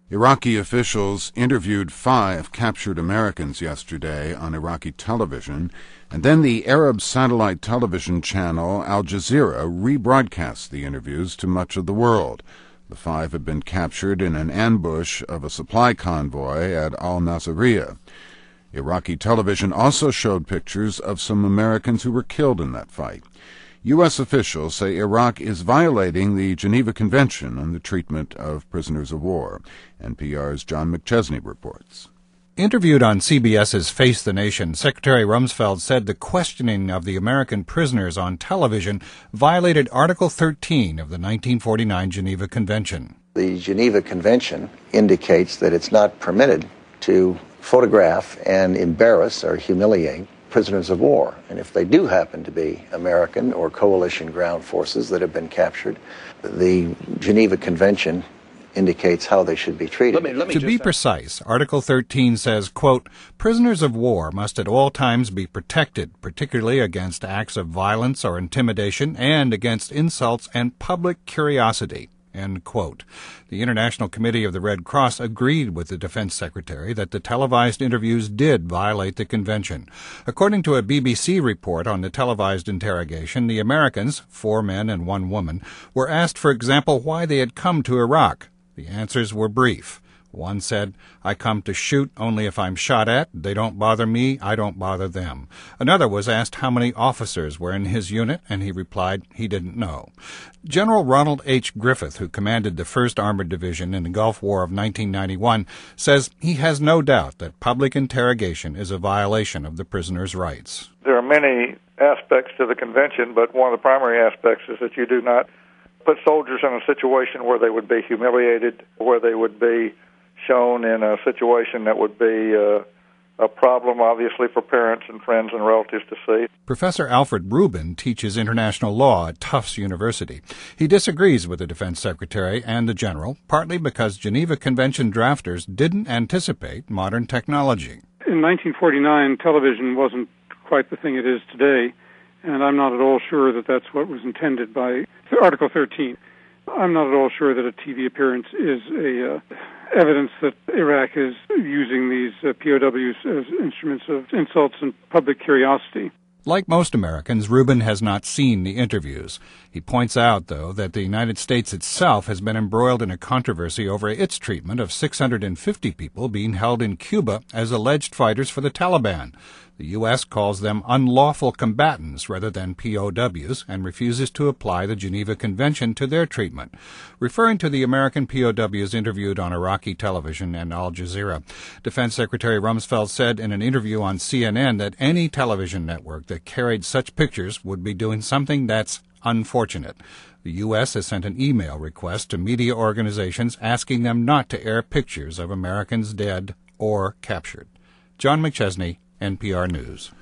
Iraqi officials interviewed 5 captured Americans yesterday on Iraqi television, and then the Arab satellite television channel Al Jazeera rebroadcast the interviews to much of the world. The 5 had been captured in an ambush of a supply convoy at Al-Nasiriyah. Iraqi television also showed pictures of some Americans who were killed in that fight. U.S. officials say Iraq is violating the Geneva Convention on the treatment of prisoners of war. NPR's John McChesney reports. Interviewed on CBS's Face the Nation, Secretary Rumsfeld said the questioning of the American prisoners on television violated Article 13 of the 1949 Geneva Convention. The Geneva Convention indicates that it's not permitted to photograph and embarrass or humiliate prisoners of war. And if they do happen to be American or coalition ground forces that have been captured, the Geneva Convention indicates how they should be treated. To be precise, Article 13 says, quote, prisoners of war must at all times be protected, particularly against acts of violence or intimidation and against insults and public curiosity. End quote. The International Committee of the Red Cross agreed with the Defense Secretary that the televised interviews did violate the convention. According to a BBC report on the televised interrogation, the Americans, 4 men and 1 woman, were asked, for example, why they had come to Iraq. The answers were brief. One said, I come to shoot only if I'm shot at. They don't bother me. I don't bother them. Another was asked how many officers were in his unit, and he replied he didn't know. General Ronald H. Griffith, who commanded the 1st Armored Division in the Gulf War of 1991, says he has no doubt that public interrogation is a violation of the prisoners' rights. There are many aspects to the convention, but one of the primary aspects is that you do not put soldiers in a situation where they would be humiliated, where they would be shown in a situation that would be a problem, obviously, for parents and friends and relatives to see. Professor Alfred Rubin teaches international law at Tufts University. He disagrees with the Defense Secretary and the General, partly because Geneva Convention drafters didn't anticipate modern technology. In 1949, television wasn't quite the thing it is today, and I'm not at all sure that that's what was intended by Article 13. I'm not at all sure that a TV appearance is evidence that Iraq is using these POWs as instruments of insults and public curiosity. Like most Americans, Rubin has not seen the interviews. He points out, though, that the United States itself has been embroiled in a controversy over its treatment of 650 people being held in Cuba as alleged fighters for the Taliban. The U.S. calls them unlawful combatants rather than POWs and refuses to apply the Geneva Convention to their treatment. Referring to the American POWs interviewed on Iraqi television and Al Jazeera, Defense Secretary Rumsfeld said in an interview on CNN that any television network that carried such pictures would be doing something that's unfortunate. The U.S. has sent an email request to media organizations asking them not to air pictures of Americans dead or captured. John McChesney, NPR News.